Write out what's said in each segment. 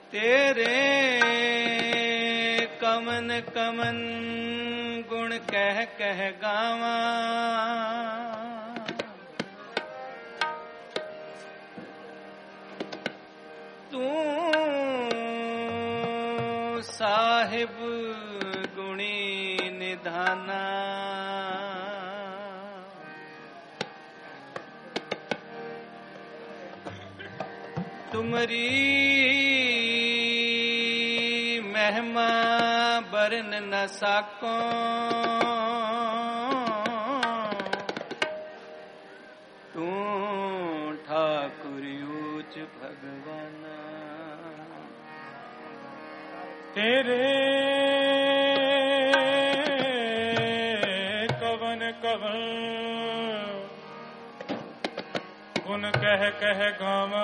तेरे कमन कमन गुण कह कह गावा, तू साहिब गुणी निधाना। तुमरी महिमा बरन न साको, तू ठाकुर ऊच भगवाना। तेरे कवन कवन गुण कह कह गावा,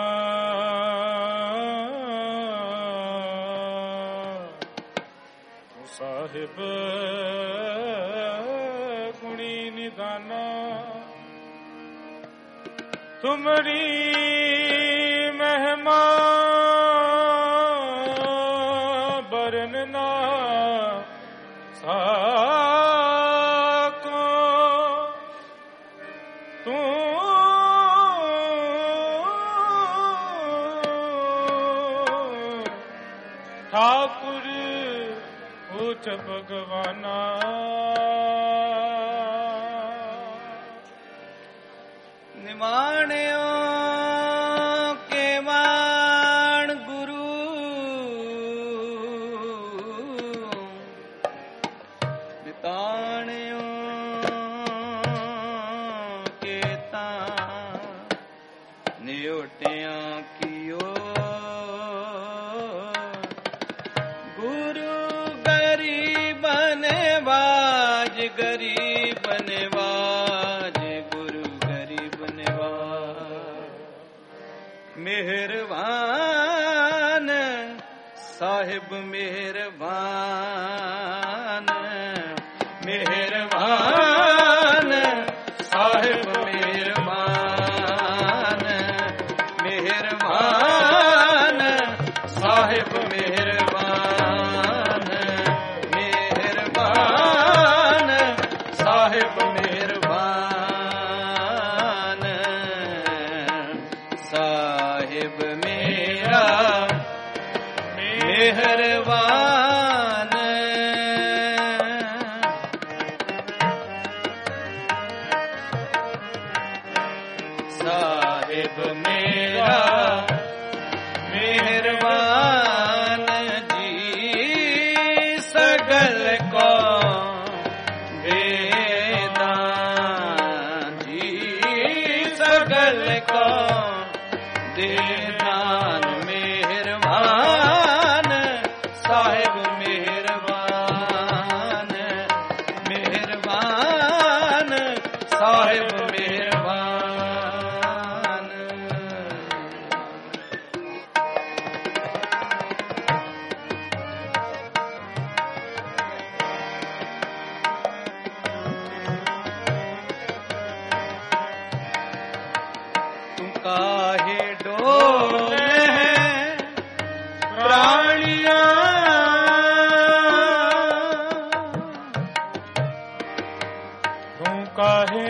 साहिब गुणी निदाना। तुमरी महिमा बरन ना साको, तू ठाकुर ऊच भगवाना। निमाण्यो के मान गुरु, बिताण्यो के तां नियोटिया कियो। गरीब नवाज गुरु गरीब नवाज, मेहरबान साहिब मेहरबान, मेहरबान साहिब मेहरबान, मेहरबान साहिब मेहरबान, मेहरबान साहिब मेहरबान। साहिब मेरा मेहरबान, साहिब मेरा मेहरबान जी। सगल को को देदान मेहरबान साहिब मेहरबान, मेहरबान साहिब मेहरबान। काहे डोले हैं प्राणियां, तू काहे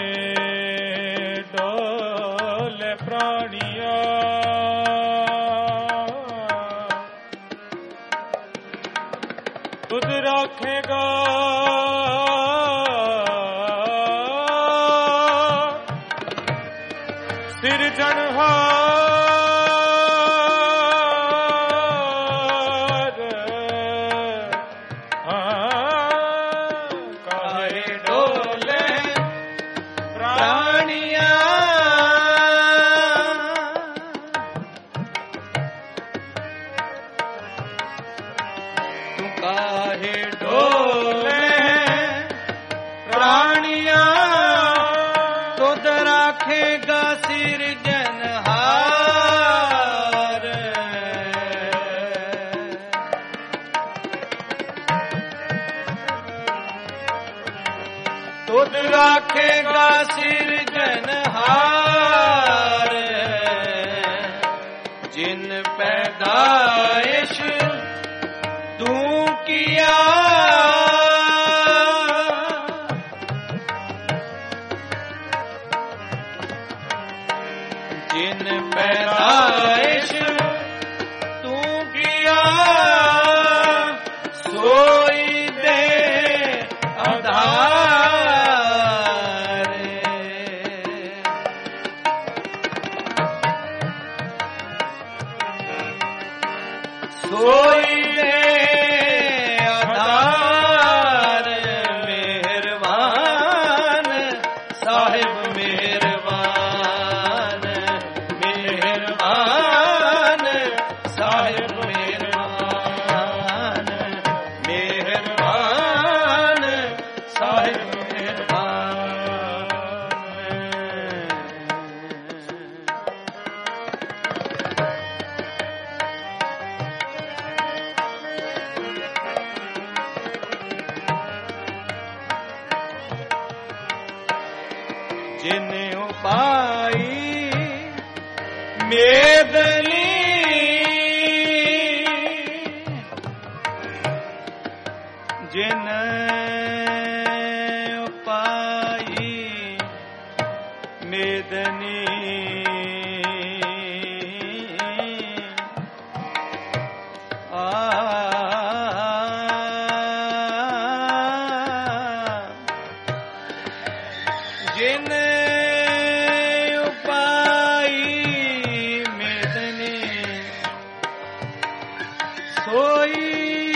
डोले प्राणियां। तुझ रखेगा सिरजनहार, काहे डोले प्राणियां। तू काहे डोले प्राणियां, तुझ राखेगा सिरजनहार। तुझ राखेगा सिरजनहार, जिन पैदाए ਜਿਨ ਪੈਦਾਇਸ਼ ਤੂੰ ਕੀਆ ਸੋਈ ਦੇ ਆਧਾਰ ਸੋਈ ਦੇ ਆਧਾਰ ਮਿਹਰਬਾਨ ਸਾਹਿਬ ਮਿਹਰਬਾਨ ਮਿਹਰਬਾਨ ਸਾਹਿਬ ਮਿਹਰਬਾਨ ਮਿਹਰਬਾਨ ਸਾਹਿਬ ਜਿਨ ਉਪਾਈ ਮੇਦਨੀ ਜਿਨ ਉਪਾਈ ਮੇਦਨੀ ਜਿਨ ਸੋਈ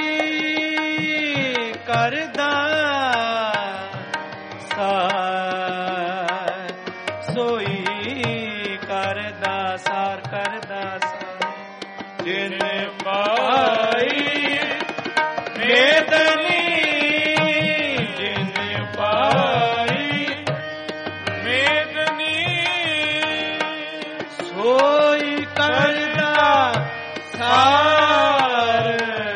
ਕਰਦਾ ਸਾਰ ਸੋਈ ਕਰਦਾ ਸਾਰ ਕਰਦਾ ਸਾਰ ਜਿਨ ਪਾਈ ਮੇਦਨੀ ਜਿਨ ਪਾਈ ਮੇਦਨੀ ਸੋਈ ਕਰਦਾ ਸਾਰ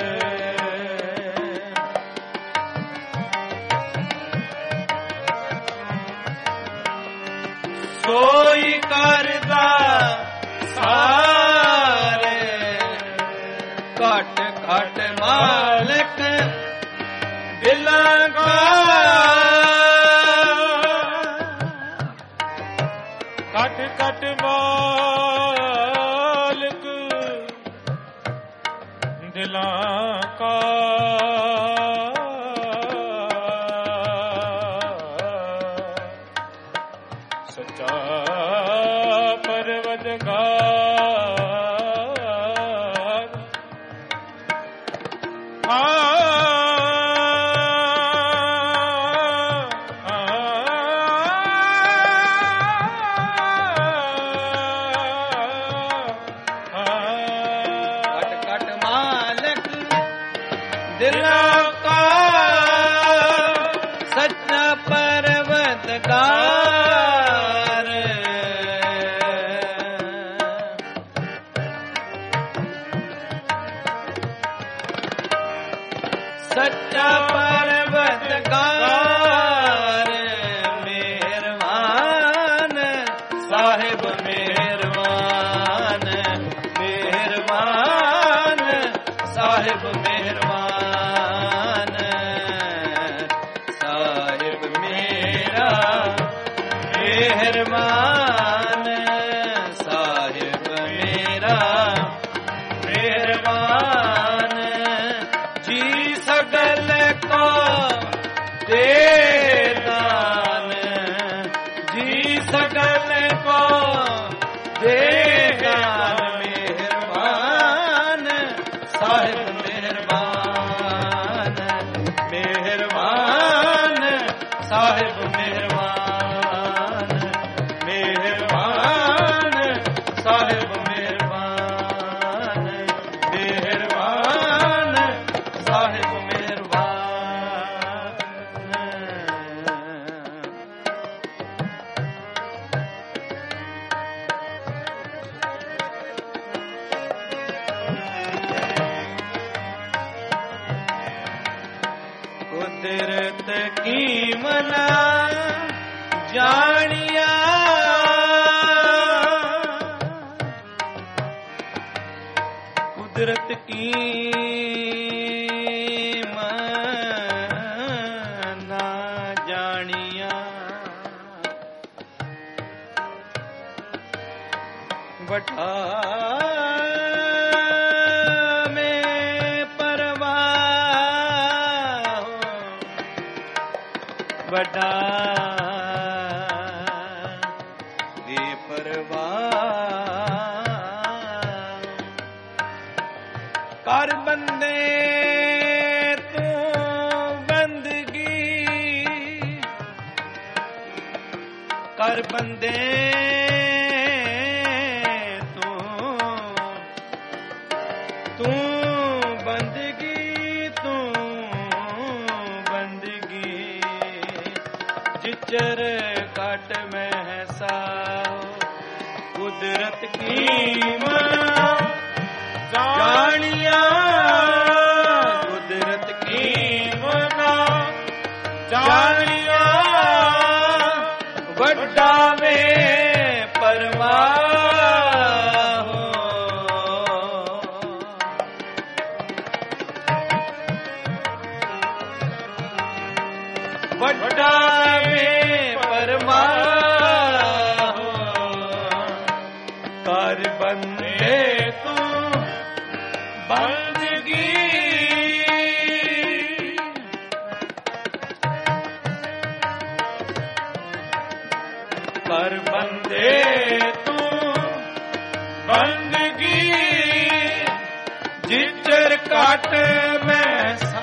ਸੋਈ ਕਰਦਾ ਸਾਰ ਘਟ ਘਟ ਮਾਲਕ ਦਿਲਾਂ ਦਾ ਘਟ ਘਟ ਮਾਲਕ ਦਿਲਾਂ ਕਾ ਸੱਚਾ ਪਰਵਦਗਾਰ ਦਿਲਾਂ ਕਾ ਸੱਚਾ ਪਰਵਤਗਾਰ ਸੱਚਾ ਪਰਵਤਗਾਰ ਮਿਹਰਬਾਨ ਸਾਹਿਬ ਮਿਹਰਬਾਨ ਮਿਹਰਬਾਨ ਸਾਹਿਬ ਮਿਹਰਬਾਨ ਸਾਹਿਬ ਮੇਰਾ ਮਿਹਰਬਾਨ ਸਾਹਿਬ ਮੇਰਾ ਮਿਹਰਬਾਨ ਜੀ ਸਗਲ ਕੋ ਦੇ ਦਾਨ ਜੀ ਸਗਲ ਕੋ ਦੇ ਦਾਨ ਮਿਹਰਬਾਨ ਸਾਹਿਬ ਮਿਹਰਬਾਨ ਮਿਹਰਬਾਨ ਸਾਹਿਬ ਮਿਹਰਬਾਨ ਮਿਹਰਬਾਨ ਸਾਹਿਬ ਮਿਹਰਬਾਨ ਮਿਹਰਬਾਨ ਸਾਹਿਬ ਮਿਹਰਬਾਨ ਕੁਦਰਤ ਕੀ ਮਨਾ ਜਾਣਿਆ ਕੁਦਰਤ ਕੀ ਮਨਾ ਜਾਣਿਆ वटा में परवाह वटा वे परवाह कर बंदे तू बंदगी कर बंदे जिचर काट में साओ कुदरत की जानिया कुदरत की जानिया वड्डा में परवाह वड्डा कर बंदे तू बंदगी कर बंदे तू बंदगी जिचर काट में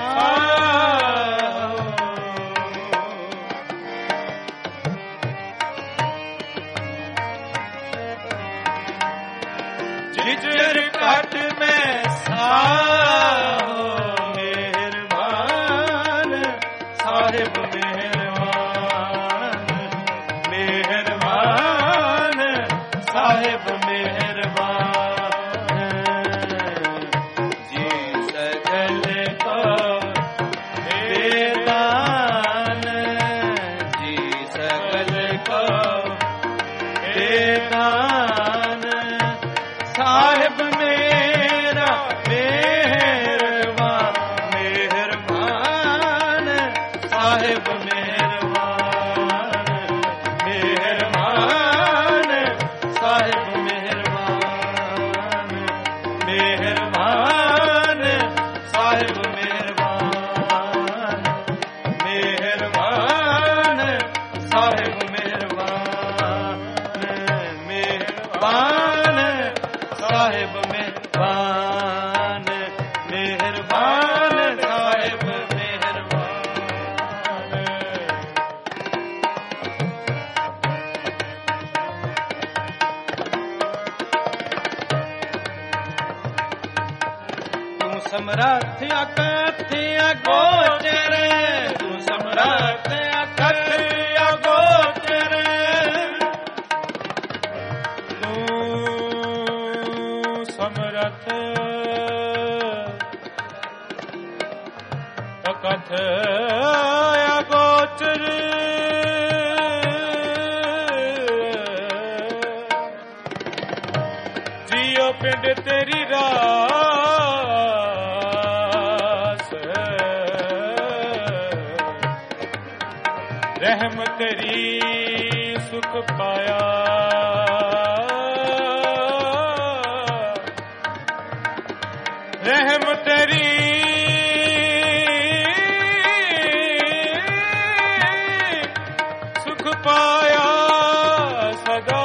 जिचर काट में साहो मेहरबान साहिब मेहरबान मेहरबान साहिब मेहरबान जी सगल को बेदान जी सगल को बेदान साहिब मेरा मेहरबान मेहरबान साहिब मेहरबान मेहरबान साहिब मेहरबान मेहरबान साहिब मेहरबान मेहरबान साहिब मेहरबान मेहरबान साहिब मेहरबान मेहरबान साहिब मेहरबान तू समर्थ अकथ अगोचर तू समर्थ अकथ अगोचर समरथ अकथ अगोचर जियो पिंड तेरी रास रहम तेरी सुख पाया रहम तेरी सुख पाया सदा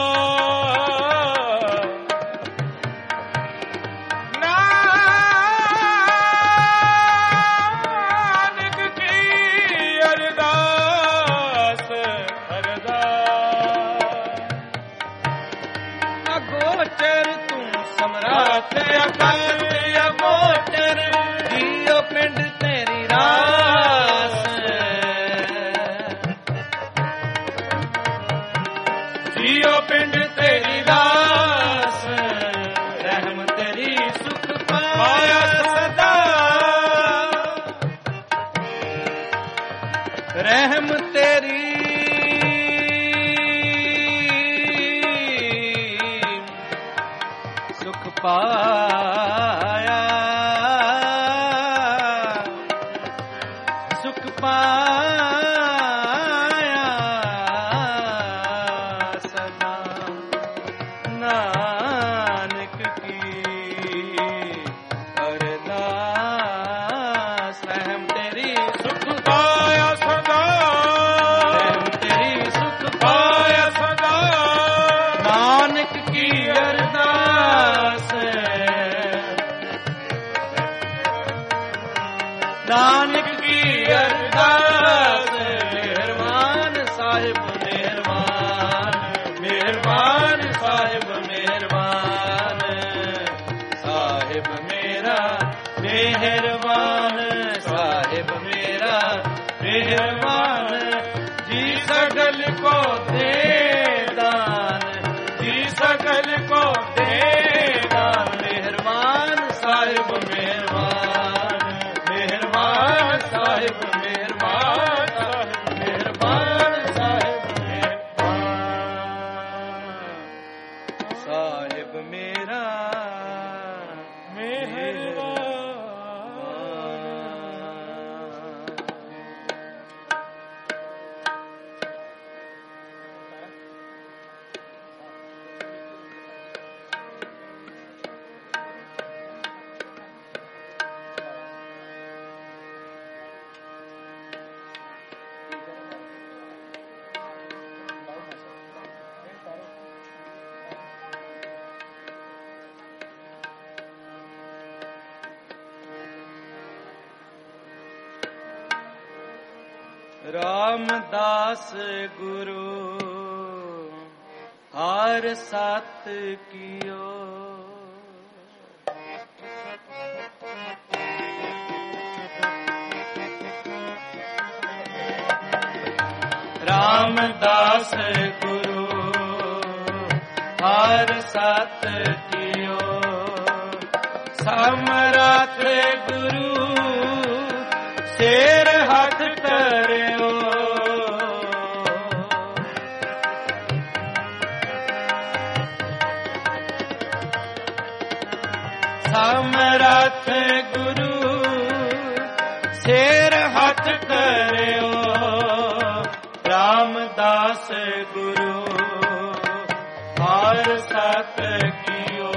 नानक की अरदास अगोचर तू सम्राट अकल अगोचर जियो पिंड तेरी रास जियो पिंड तेरी रास रहम तेरी सुख पाया सदा रहम तेरी सुख पाया सुख पाया सदा ना नानक की अरदास नानक की अरदास मेहरबान साहिब मेहरबान मेहरबान साहिब मेहरबान साहिब मेरा मेहरबान साहिब मेरा मेहरबान जी सगल को दे दान जी सगल को दे दान मेहरबान साहिब मेहरबान मेहरबान साहिब मेहरबान मेहरबान साहिब मेहरबान साहिब मेरा रामदास गुरु हर सत कियो रामदास गुरु हर सत कियो समरथ गुरु शेर हथ करियो समरथ गुरु शेर हथ करियो रामदास गुरु हर सत कियो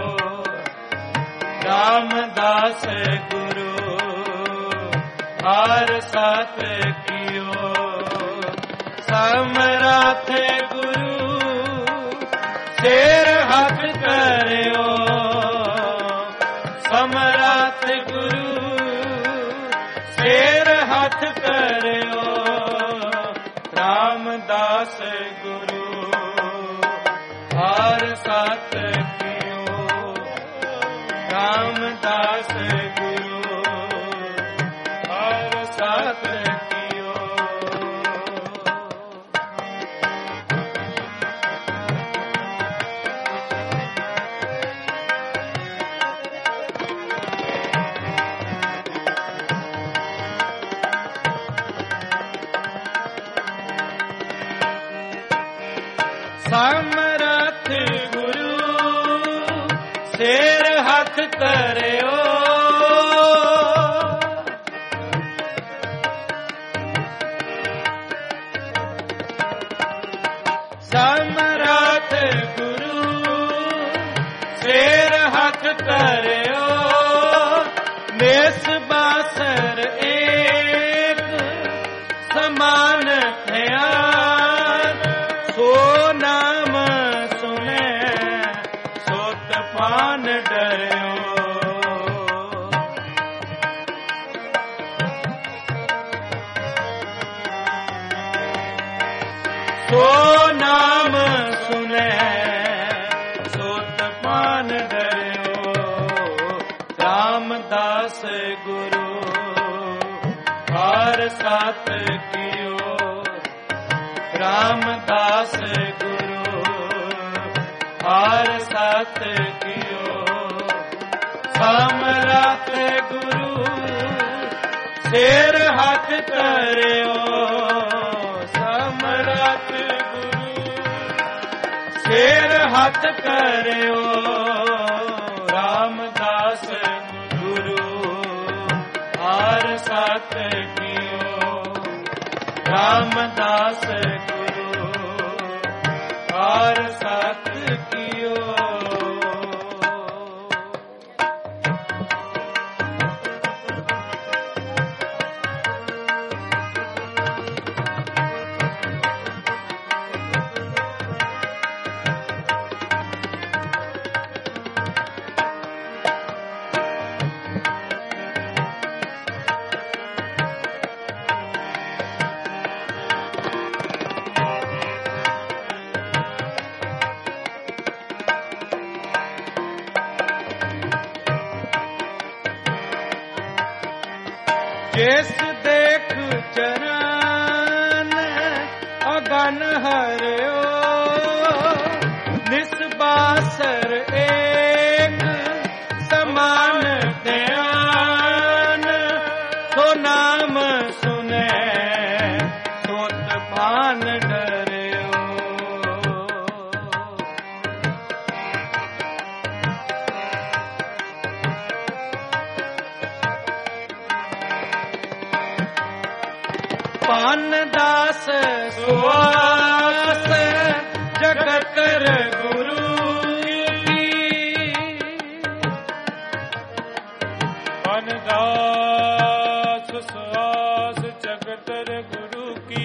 रामदास गुरु हर सत कियो समरथ गुरु शेर हथ करियो समरथ गुरु शेर हथ करियो रामदास गुरु हर सत कियो रामदास गुरु हर सत कियो समरथ गुरु शेर हथ करियो समरथ गुरु शेर हथ करियो मेस बासर एक समान थया सो नाम सुने सोत पान डरियो सो नाम सुने सोत पान डरियो रामदास गुरु हर सत कियो रामदास गुरु हर सत कियो समरथ गुरु शेर हथ करियो समरथ गुरु शेर हथ करियो रामदास गुरु हर सत कियो रामदास गुरु हर सत कियो जेस देख चरण अगन हरियो निस्बासर एक समान ध्यान सो नाम सुने सोत भान डरियो पान दास सुवास जगत गुरु की पान दास सुवास जगत गुरु की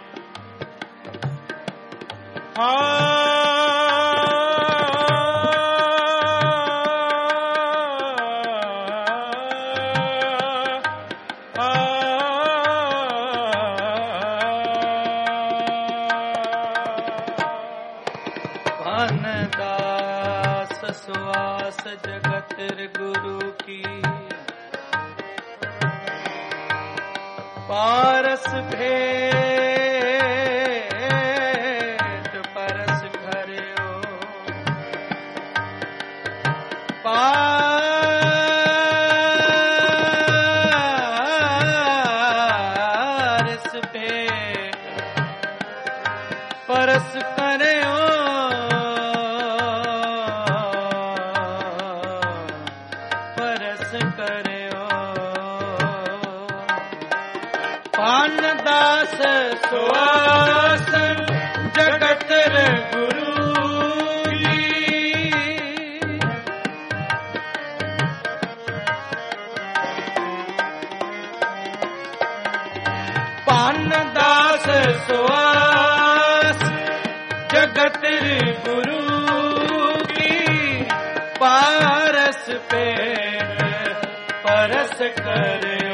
सुवास जगत गुरु की पारस भेंट परस घरियो पारस भेंट परस घरियो पान दास सुवास जगत गुरु की पान दास सुवास जगत गुरु की पारस पे परस करियो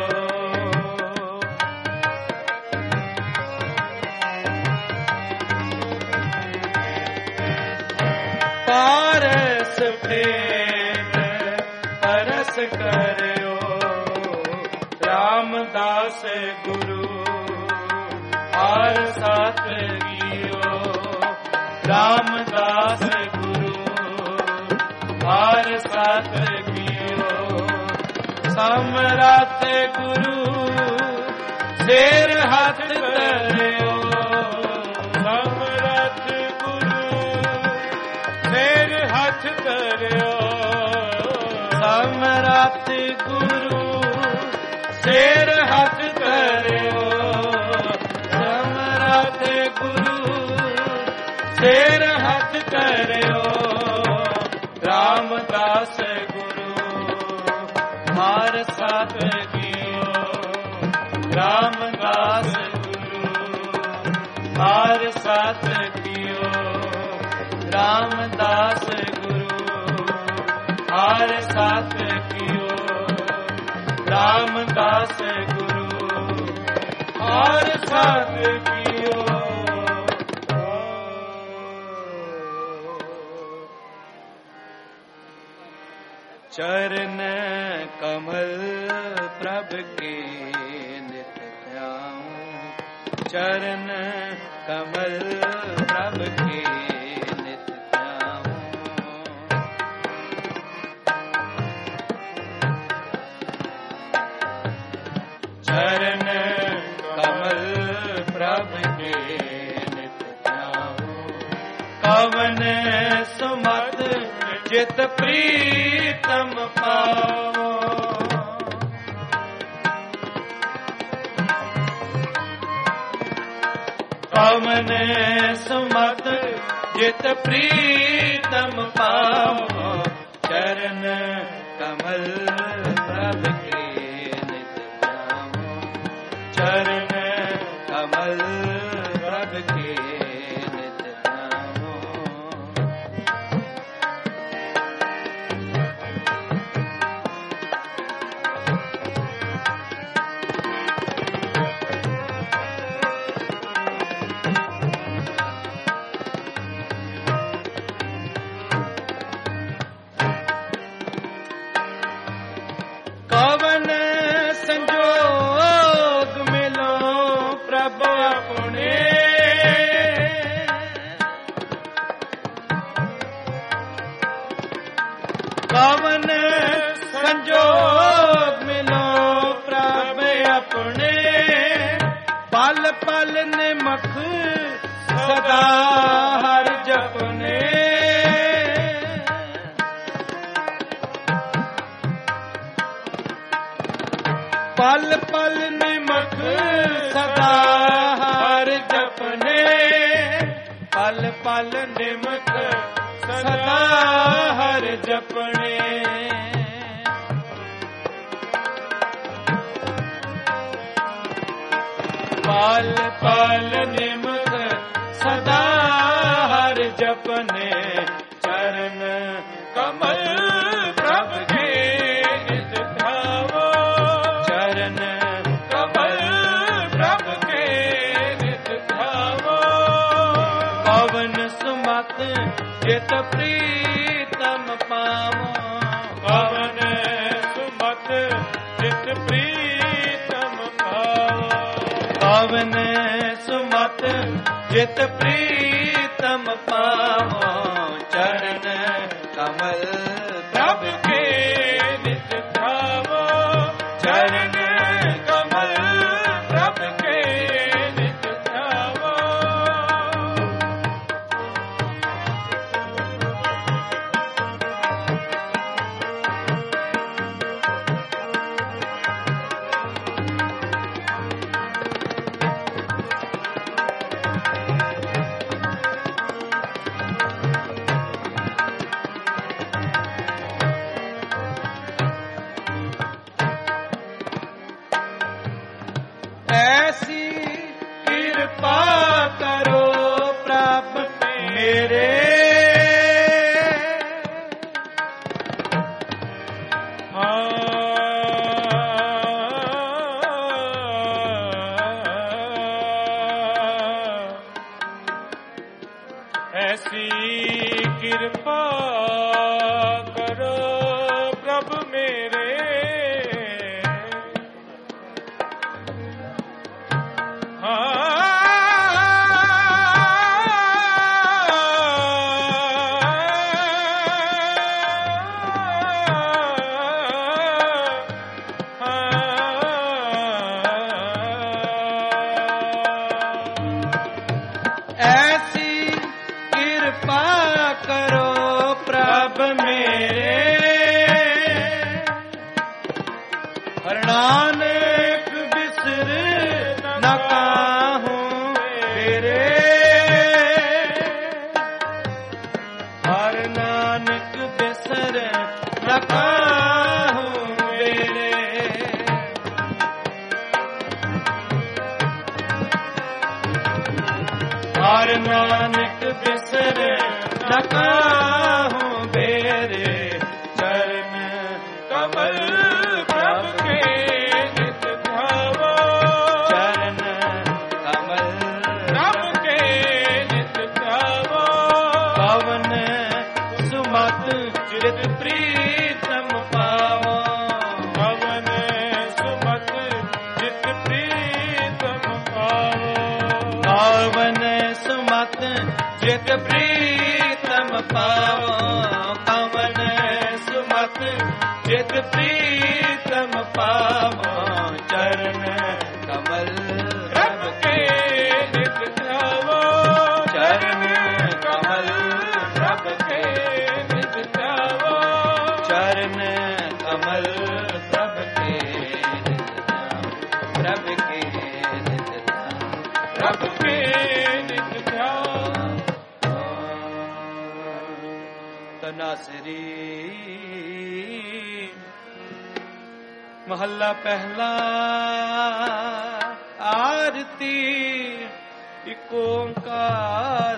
पारस भेंट परस करियो रामदास गुरु आर साथ गियो रामदास गुरु आर साथ गियो समरथ गुरु शेर हाथ धरियो समरथ गुरु शेर हाथ धरियो समरथ गुरु शेर हाथ धरियो समरथ गुरु शेर हाथ धरियो रामदास गुरु मार साथ गियो रामदास गुरु मार साथ गियो रामदास गुरु हार साथ कियो रामदास गुरु हार साथ कियो चरण कमल प्रभ के नित ध्याऊं चरण कमल प्रभ के चरण कमल प्रभ के नित ध्याऊं कवन सुमत चित प्रीतम पाओ कवन सुमत चित प्रीतम पाओ चरण कमल प्रभ के चरण कमल प्रभ के नित ध्याऊं कवन संजोग मिलो प्रभ अपने, पल पल निमख सदा हर जपने। पल पल निमख सदा हर जपने, पल पल निमख सदा हर जपने। पल पल निमख सदा हर जपने, चरण कमल प्रभ के नित ध्यावो, चरण कमल प्रभ के नित ध्यावो। पवन सुमत जित प्रीतम पावो, पवन सुमत जित प्रीतम पावो, पवन सुमत जित प्रीतम पावो। चरण कमल प्रभ के नित ध्यावो, चरण कमल प्रभ के नित ध्यावो। ऐसी कृपा करो प्रभ मेरे, ऐसी कृपा करो प्रभु मेरे, नानक बिसर न काहूँ तेरे, हर नानक बिसर न काहूँ तेरे। हर नानक बिसर न काहूँ तेरे, चरण कमल प्रभ के नित ध्यावो, चरण कमल प्रभ के नित ध्यावो। पवन सुमत जित प्रीतम पावो, पवन सुमत जित प्रीतम पावो, पवन सुमत जित प्रीतम पावो, पवन सुमत जित प्रीतम पावो। चरण कमल प्रभ के नित ध्यावो, चरण कमल प्रभ के नित ध्यावो, चरण कमल प्रभ के नित ध्यावो, प्रभ के नित ध्यावो, प्रभ के नित ध्यावो। तनासरी महला पहला आरती एक ओंकार,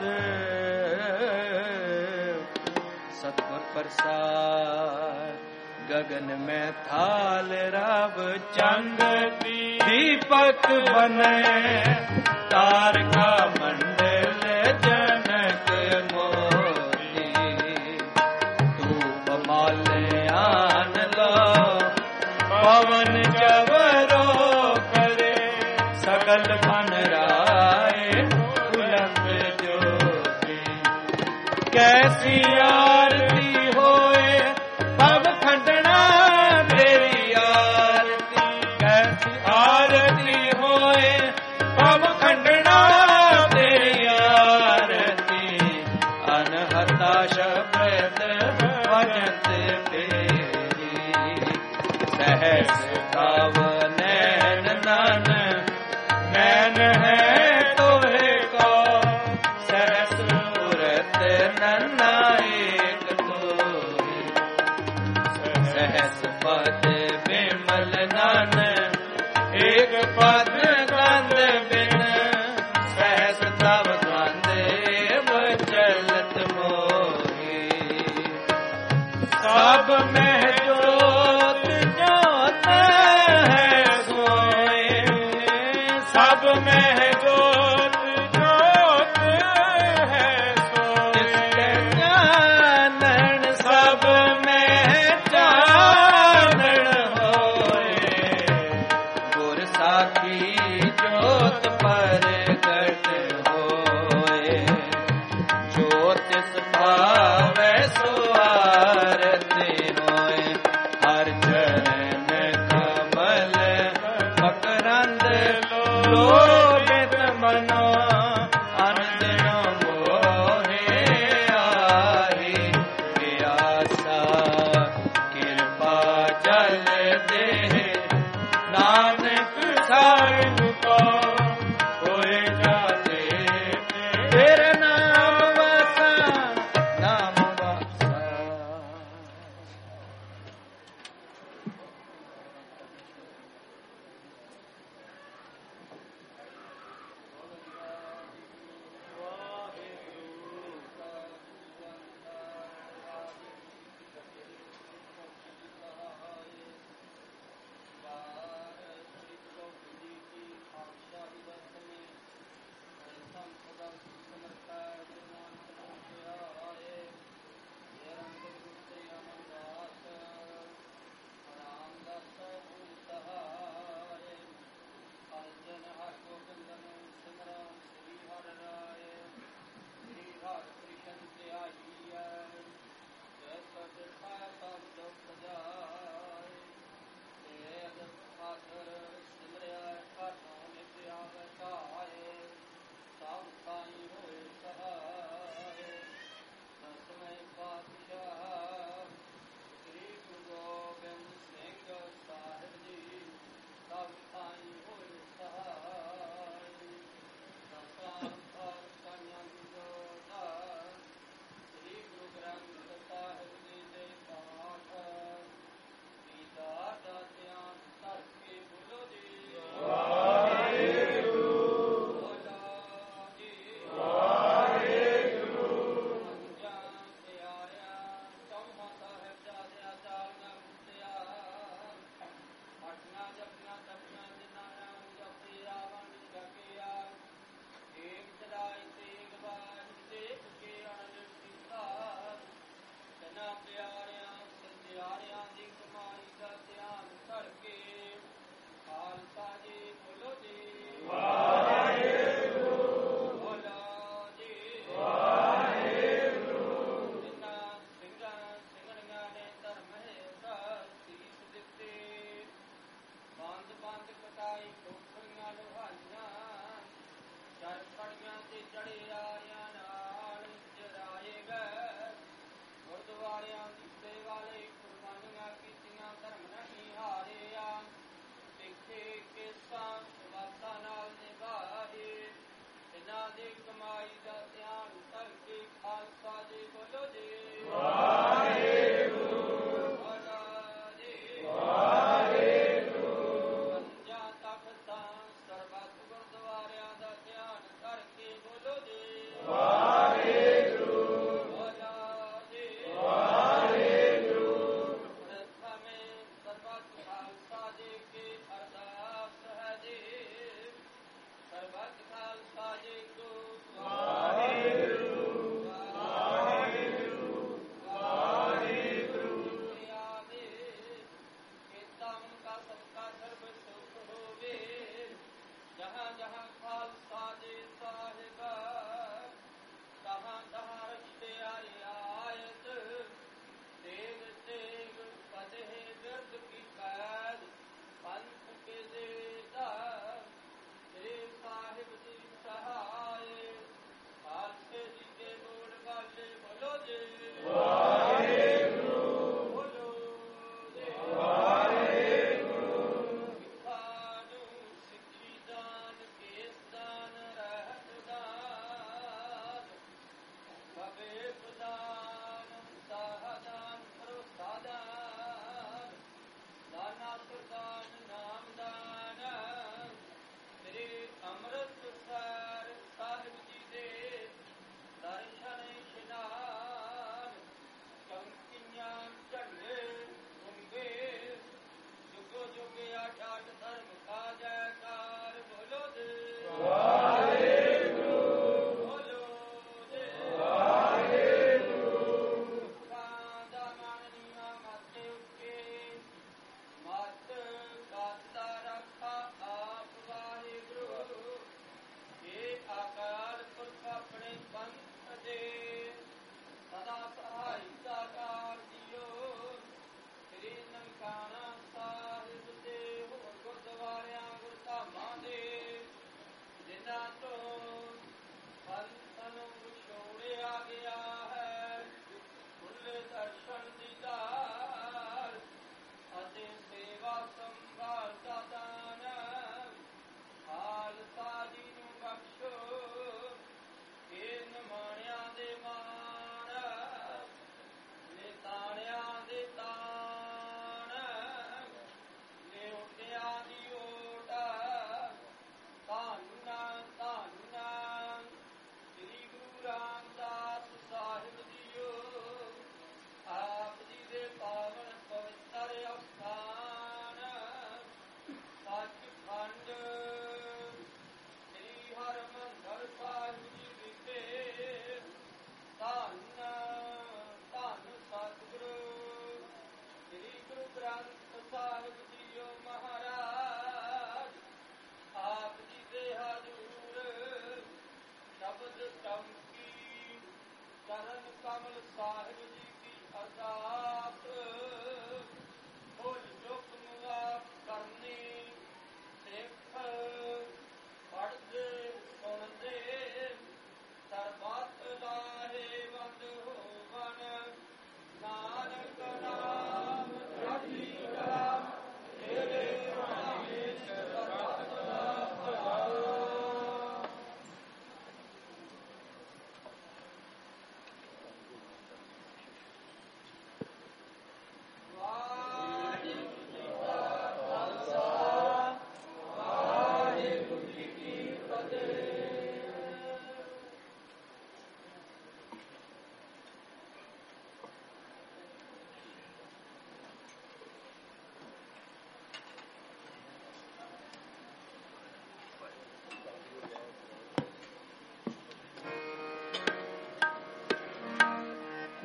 सतगुर प्रसाद गगन में थाल रव चंद, दीपक बने तारका मंडल जनक मोती, धूप माले आन लो पवन जवरो करे, सकल मन राय बुलंद ज्योति। कैसी आरती होए प्रत भजत फेरी सहस भाव नैन नन नैन है तोहे को सहस मूरत नन्ना एक तोहे सहस पद विमल नन एक पद गंध बिन सहस तव गंध चलत मोही सब में जोत जोत है सोए सब में जोत जोत है सोए जानन सब में जानन होए गुर साखी जोत प्रगट होए ज्योतिष भावै सो आरती होए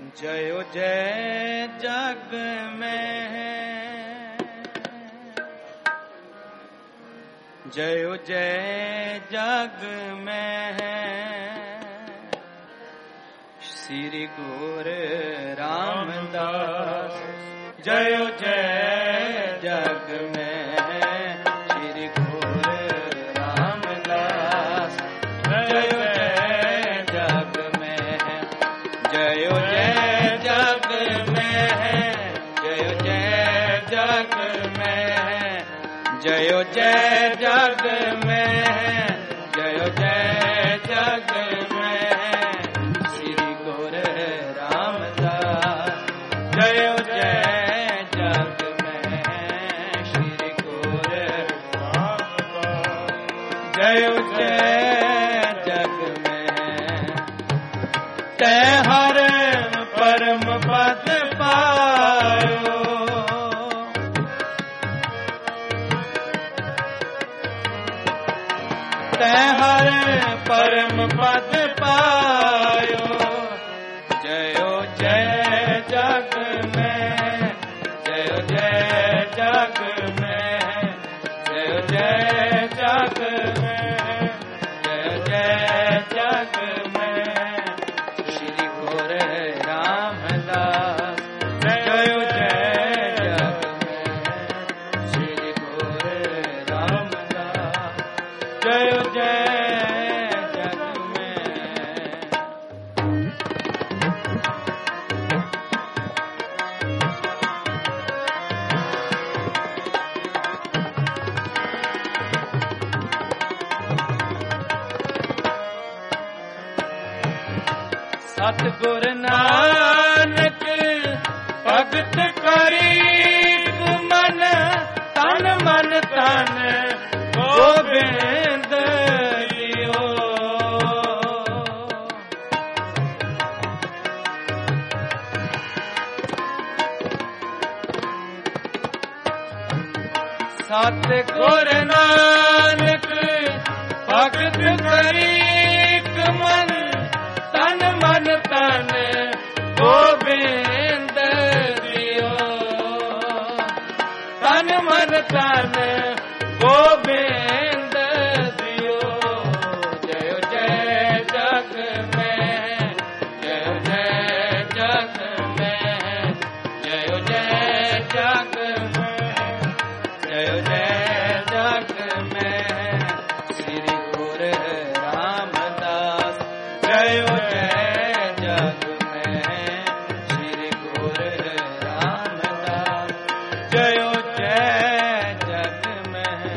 जयो जय जग में जयो जय जग में श्री गुरु रामदास जयो जय जग में श्री गुरु रामदास जयो जय जग में जयो जय जग में जयो जय जग में जयो जय जग में जयो जय जग में श्री गुरु रामदास जयो जय जग में श्री गुरु रामदास जयो जय जग में तै हर परम पद पायो तै हर परम पद पायो जयो जय जग में जयो जय जग में जयो जय जग में जयो जय जग में श्री गुरु रामदास जयो जय जग में श्री गुरु रामदास जयो जय जग में सतगुर नानक भगत करीब मन तन गोबिंद जियो सतगुर नानक भगत करीब मन तन गोबिंद जियो तन मन तन गोबिंद जियो जयो जय जग में जयो जय जग में जयो जय जग में जयो जय जग में श्री गुरु रामदास जयो जय जग में श्री गुरु रामदास जयो जय जग में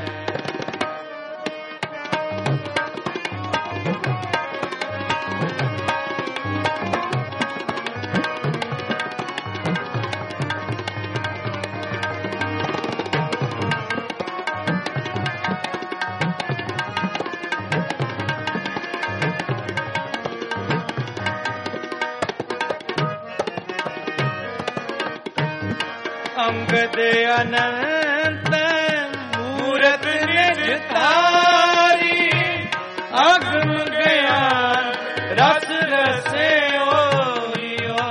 अंगद अनंत मूरत निज तारी अगम ज्ञान रस रसे ओयो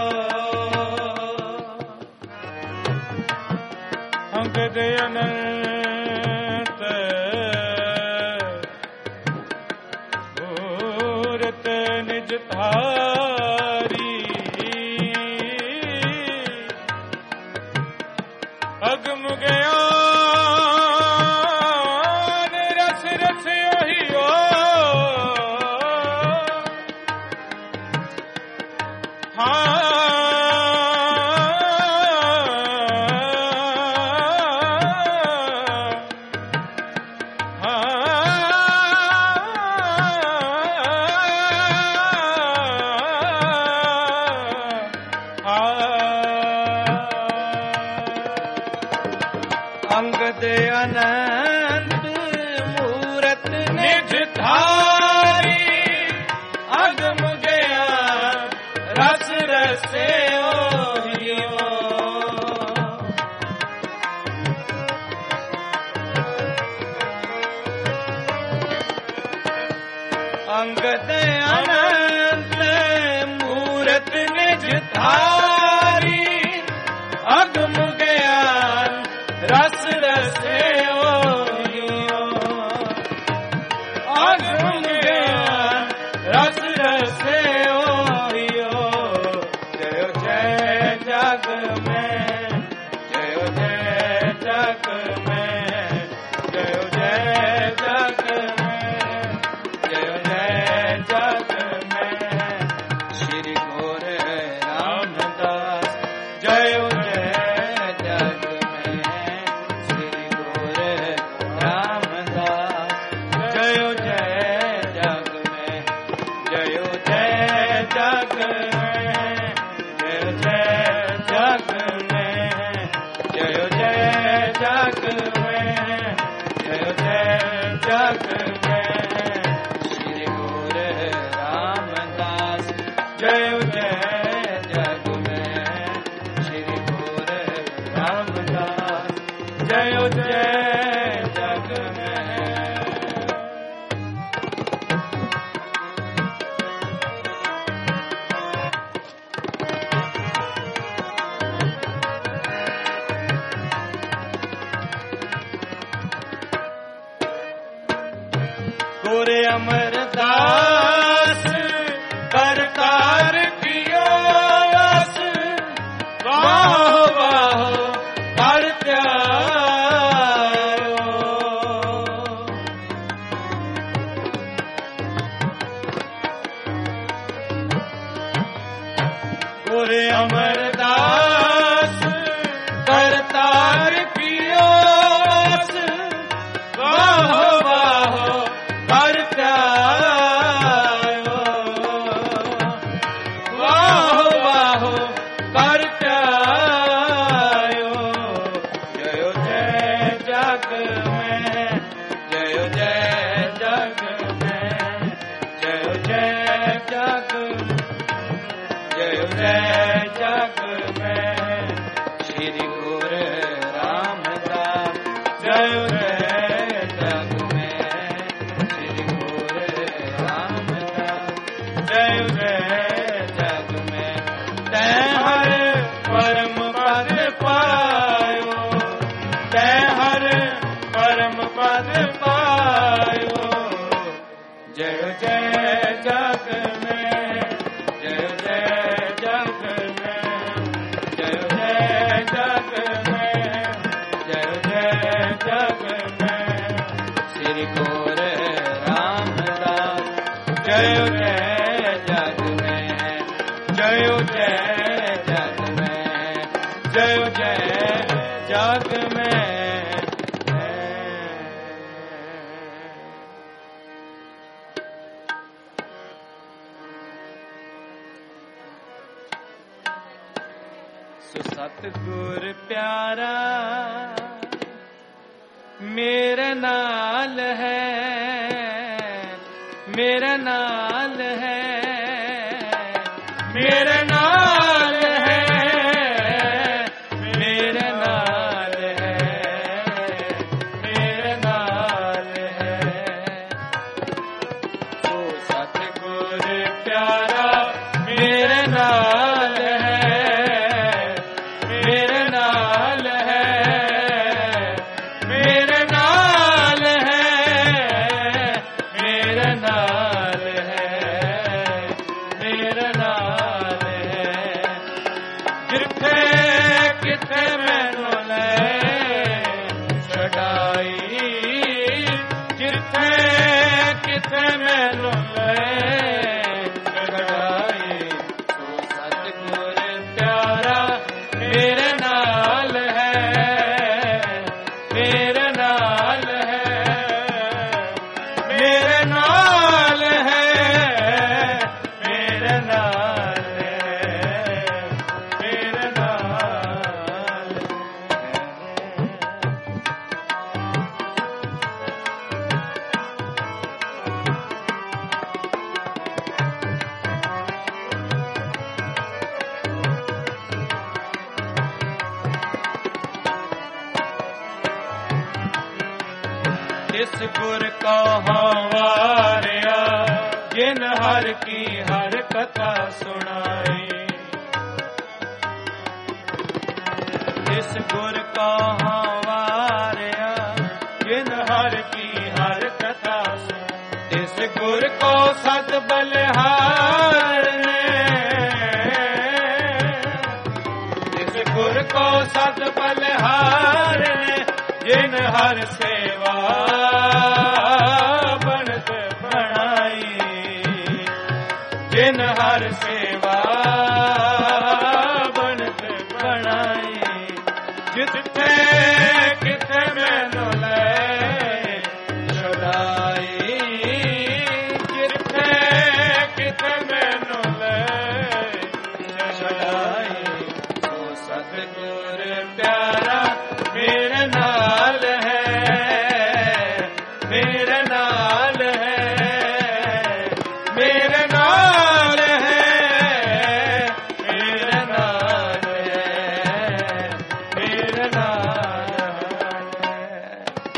अंगद अनंत मूरत निज तारी अगम ज्ञान रस रस ओहियो अंगद अनंत मूरत निज धारी अगम ज्ञान रस रसे ओहियो अंगद अनंत मूरत निज धारी जग में जय जय जग में जय जय जग में जय जय जग में श्री गुर रामदास जय जय जग में श्री गुर रामदास जय जय जग में जय जय जग में जय जय जग में जय जय जग में जय जय जग में श्री गुर रामदास जय जय जग में श्री गुर रामदास जय जय जग में। गुर अमरदास करतार कियो आस वाह वाह कर त्यायो गुर अमरदास करतार कियो आस वाह वाह कर त्यायो वाह वाह कर त्यायो जय जय जग में जय जय जग में जय जय जग जय जय जग में श्री गुर रामदास जय जय जग में श्री गुर रामदास जय जय जग में तै हर परम पद पायो तै हर परम पद पायो जय जय जग में जय जय जग में जय जय जग में जय जय जग में श्री गुर रामदास जय जय जग में जय जय जग में जय जय जग में। सो सतगुर प्यारा मेरे नाल है मेरे नाल है मेरे नाल है मेरे नाल है मेरे नाल है तो सतगुर प्यारा मेरे नाल है मेरे नाल है मेरे नाल है मेरे नाल है मेरे नाल है जिथे किथे मैनू ले छड़ाई जिथे किथे मैनू ले छड़ाई तो सतगुर प्यारा मेरे नाल है मेरे नाल है मेरे नाल है मेरे नाल है मेरे नाल इस गुर का वारिया जिन हर की हर कथा सुनाई इस गुर का वारिया जिन हर की हर कथा सुनाई इस गुर को सत बलिहार ने ਗੁਰ ਕੋ ਸਦ ਬਲਿਹਾਰਨੇ ਜਿਨ ਹਰ ਸੇਵਾ ਬਣਤ ਬਣਾਈ ਜਿਨ ਹਰ ਸੇਵਾ ਬਣਤ ਬਣਾਈ ਜਿੱਥੇ ਕਿਥੇ ਮੈਨੂੰ ਲੈ ਛੁਡਾਈ ਜਿੱਥੇ ਕਿਥੇ ਮੈਨੂੰ ਲੈ ਛੁਡਾਈ ਸੋ ਸਤਿਗੁਰ ਪਿਆਰਾ ਮੇਰੇ ਨਾਲ ਹੈ ਮੇਰੇ ਨਾਲ ਹੈ ਮੇਰੇ ਨਾਲ ਹੈ ਮੇਰੇ ਨਾਲ ਹੈ ਮੇਰੇ ਨਾਲ ਹੈ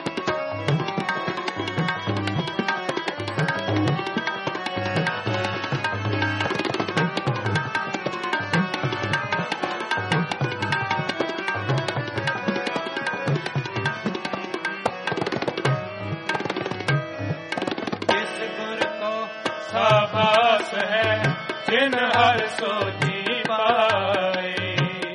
ਇਸ ਗੁਰ ਕੋ ਸਾਬਾਸ ਹੈ ਜਿਨ ਹਰ ਸੋਜੀ ਪਾਏ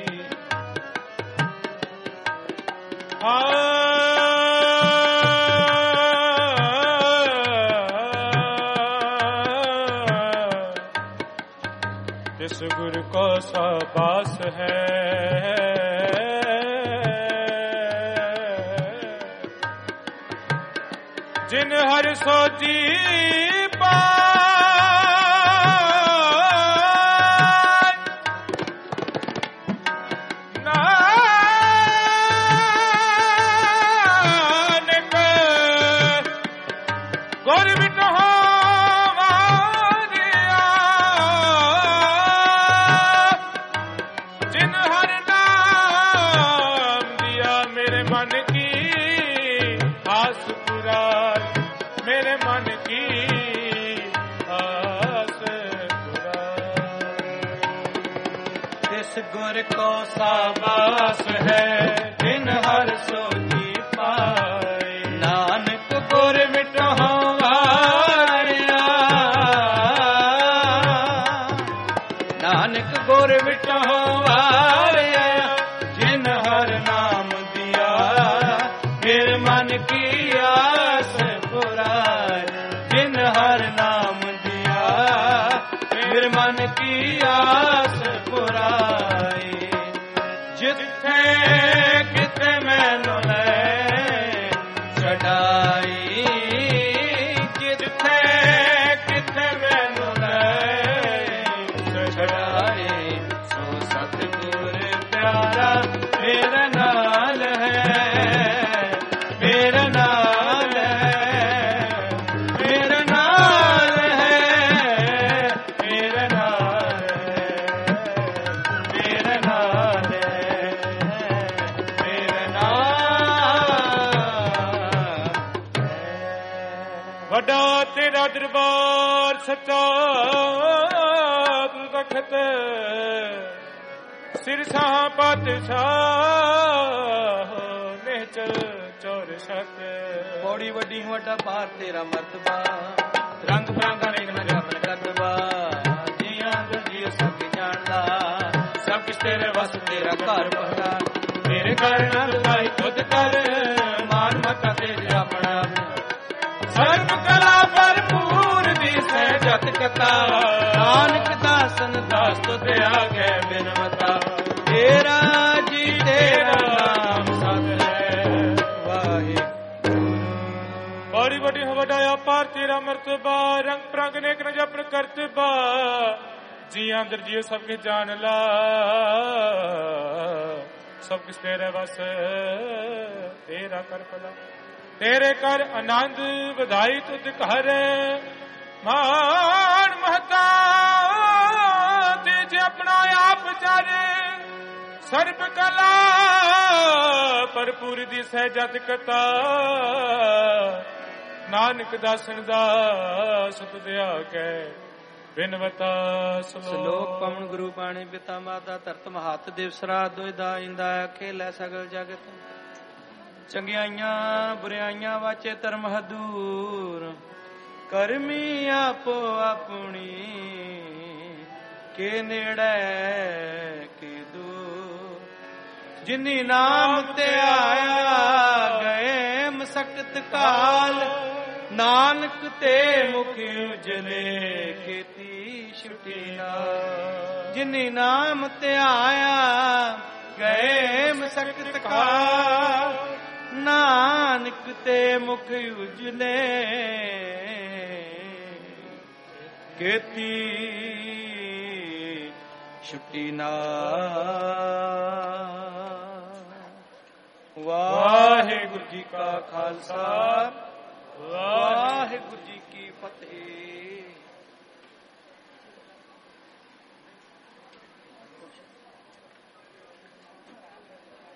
ਜਿਸ ਗੁਰ ਕੋ ਸਾਬਾਸ ਹੈ ਜਿਨ ਹਰ ਸੋਜੀ ਗੁਰ ਕੋ ਸਾਬਾਸ ਹੈ ਜਿਨ ਹਰ ਸੋਜੀ ਪਾਏ ਨਾਨਕ ਗੁਰ ਮਿਟਹੁ ਵਾਰਿਆ ਨਾਨਕ ਗੁਰ ਮਿਟਹੁ ਵਾਰਿਆ ਜਿਨ ਹਰ ਨਾਮ ਦਿਆ ਫਿਰ ਮਨ ਕੀ ਆਸ ਪੁਰਾਏ ਜਿਨ ਹਰ ਨਾਮ ਦਿਆ ਫਿਰ ਮਨ ਕੀ ਆਸ ਪੁਰਾਏ ਜਿੱਥੇ ਕਿਤੇ ਮੈਨੂੰ ਲੈ ਛਡਾਈ ਜਿੱਥੇ ਕਿਤੇ ਮੈਨੂੰ ਲੈ ਛਡਾਈ ਸੋ ਸਤਿਗੁਰ ਪਿਆਰਾ ਮੇਰੇ ਨਾਲ ਹੈ ਮੇਰੇ ਨਾਲ ਹੈ ਮੇਰੇ ਨਾਲ ਹੈ ਮੇਰੇ ਨਾਲ ਮੇਰੇ ਨਾਲ ਮੇਰੇ ਨਾਲ ਵੱਡਾ ਤੇਰਾ ਦਰਬਾਰ ਸੱਚਾ ਤਖਤ ਸਿਰਸਾ ਪਾਤਸ਼ਾਹ ਨਿਹਚਲ ਚੌਰ ਸਤ ਬੋੜੀ ਵੱਡੀ ਵੱਡਾ ਭਾਰ ਤੇਰਾ ਮਰਤਬਾ ਰੰਗ ਬਰੰਗਾ ਵੇਖ ਨਾ ਜਾਪਨ ਕਰਤਬਾ ਜੀਆਂ ਜੀ ਸਭ ਜਾਣਦਾ ਸਭ ਕਿਸ ਤੇਰੇ ਵਸ ਤੇਰਾ ਘਰ ਪਹਰਾ ਮੇਰੇ ਘਰ ਨਾਲ ਭਾਈ ਖੁਦ ਕਰ ਮਾਨ ਮਤਾ ਤੇਜ ਆਪਣਾ ਸਰਬ ਕਲਾ ਭਰਪੂਰ ਦੀ ਸਹਿ ਜਤ ਕਥਾ ਨਾਨਕ ਦਾਸਨ ਦਾਸ ਤੁਧ ਆਗੇ ਬਿਨਵਤਾ ਤੇਰਾ ਜੀ ਤੇਰਾ ਨਾਮ ਸਤ ਹੈ ਵਾਹਿਗੁਰੂ ਬੜੀ ਵੱਡੀ ਵੱਡਾ ਪਾਰ ਤੇਰਾ ਮਰਤਬਾ ਰੰਗ ਪ੍ਰੰਗ ਨੇਕ ਨ ਜਪਨ ਕਰਤਬਾ ਜੀ ਅੰਦਰ ਜੀਓ ਸਭ ਕੇ ਜਾਣ ਲਾ ਸਭ ਕਿਸ ਤੇਰੇ ਵਸ ਤੇਰਾ ਕਰ ਭਲਾ ਤੇਰੇ ਕਰ ਆਨੰਦ ਵਧਾਈ ਤੁਧ ਘਰ ਮਾਨ ਮਹਤਾ ਤੇ ਆਪਣਾ ਆਪ ਚਾਰੇ ਸਰਬ ਕਲਾ ਭਰਪੂਰ ਦੀ ਸਹਿਜਤ ਕਥਾ ਨਾਨਕ ਦਾਸਨ ਦਾ ਸੁਤ ਦਿਆ ਕੈ ਬਿਨਵਤਾ ਸ਼ਲੋਕ ਪਵਨ ਗੁਰੂ ਬਾਣੀ ਪਿਤਾ ਮਾਤਾ ਧਰਤ ਮਹੱਤ ਦਿਵਸਰਾ ਦੁਇਦਾ ਇੰਦਾ ਅਖੇਲੇ ਸਗਲ ਜਗਤ ਚੰਗਿਆਈਆਂ ਬੁਰਿਆਈਆਂ ਵਾਚੇ ਧਰਮ ਹਦੂਰ ਕਰਮੀ ਆਪੋ ਆਪਣੀ ਕੇ ਨੇੜੇ ਕੇ ਦੂਰ ਜਿਨੀ ਨਾਮ ਤੇ ਆਇਆ ਗਏ ਮਸਕਤ ਕਾਲ ਨਾਨਕ ਤੇ ਮੁਖ ਉਜਲੇ ਕੀਤੀ ਛੁਟੀ ਨਾਲ ਜਿਨੀ ਨਾਮ ਤੇ ਆਇਆ ਗਏ ਮਸਕਤ ਕਾਲ ਨਾਨਕ ਤੇ ਮੁਖ ਉਜਲੇ ਕੀਤੀ ਛੁਟੀ ਨਾਲ। ਵਾਹਿਗੁਰੂ ਜੀ ਕਾ ਖਾਲਸਾ ਵਾਹਿਗੁਰੂ ਜੀ ਕੀ ਫਤਿਹ।